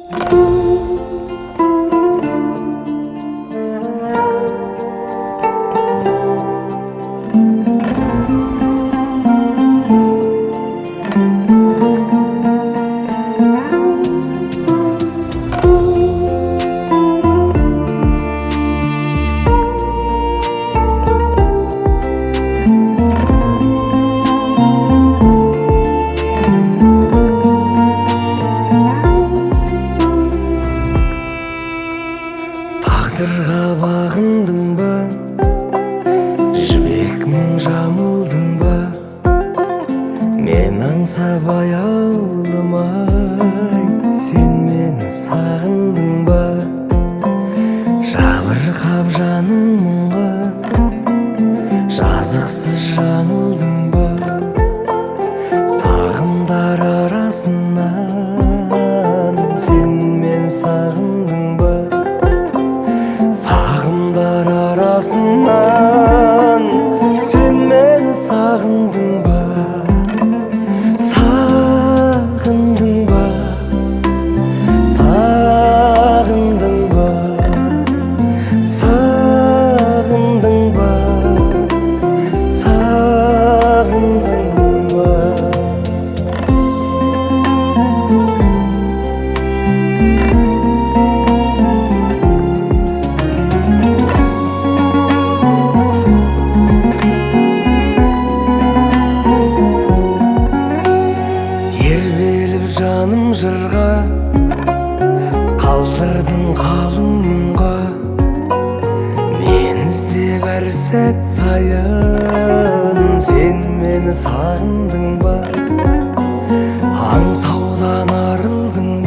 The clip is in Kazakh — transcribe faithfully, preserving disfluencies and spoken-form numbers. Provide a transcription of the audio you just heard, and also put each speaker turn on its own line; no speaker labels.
Тағдырға бағындың ба, жібек мұң жамылдың ба? Мен аңсап аяулымай, сен мені сағындың ба? Жабырқап жаным мұңға, жазықсыз жаңылдың ба? Сағымдар арасынан сен мені сағындың ба? Сағымдар арасынан сен мені сағындың ба? Сағындың ба? Сағындың ба? Сағындың ба? Сағындың ба? Тербеліп жаным жырға, қалдырдың қалың мұңға. Мен іздеп әр сәт сайын сен мені сағындың ба? Аңсаудан арылдың